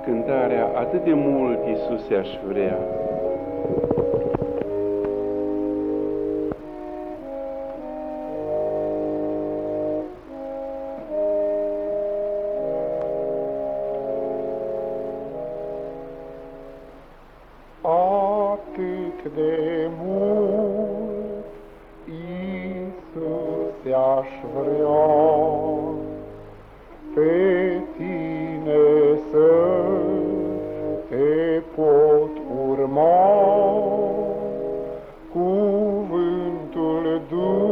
cântarea Atât de mult, Iisuse, aș vrea. Atât de mult, Iisuse, aș vrea pe tine să te pot urma, cuvântul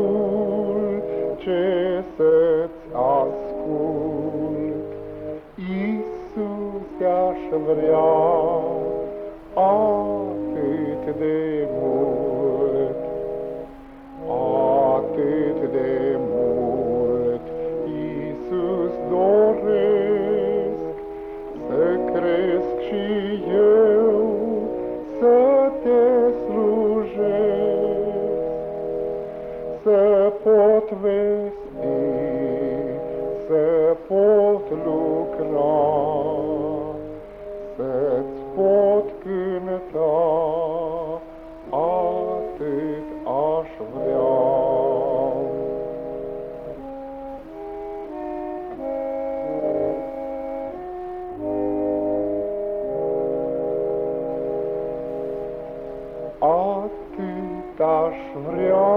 dulce să-ți ascult. Iisuse, aș vrea atât de mult, atât de mult, Iisus, doresc să cresc și eu, să te slujesc, să pot vesti, să pot lucra, să-ți pot cânta, atât aș vrea. Atât aș vrea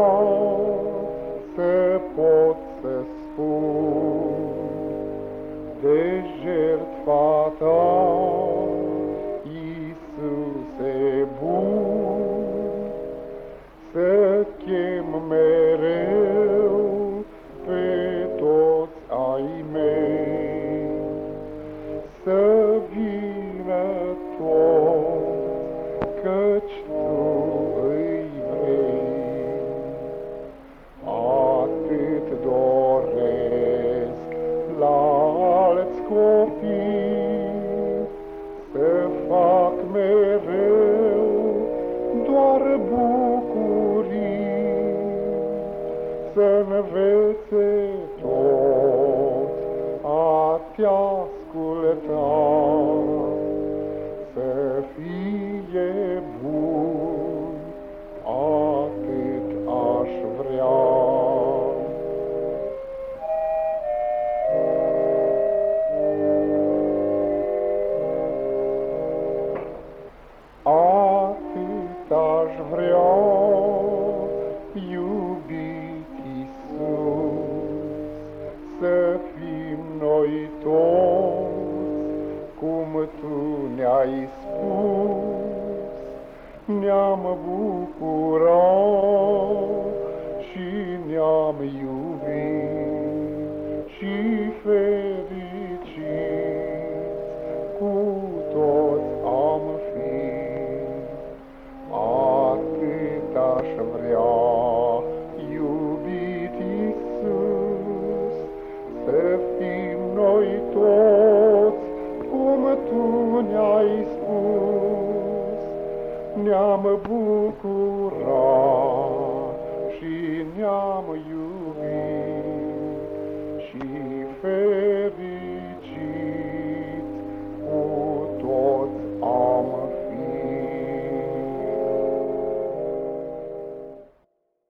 să pot să spun de jertfa ta, Iisuse bun, să chem mereu pe toți ai mei, să vină toți, căci tu îi vrei. Atât doresc la alți copii să fac mereu doar bucurii, să învețe toți a te asculta, să fie bun, atât aș vrea. Atât aș vrea, iubit Iisus, să fim noi toți, cum Tu ne-ai spus, ne-am bucurat și ne-am iubit și fericiți cu toți am fi. Atât aș vrea, iubit Iisus, să fim noi toți, cum Tu ne-ai spus, ne-am bucurat și ne-am iubit.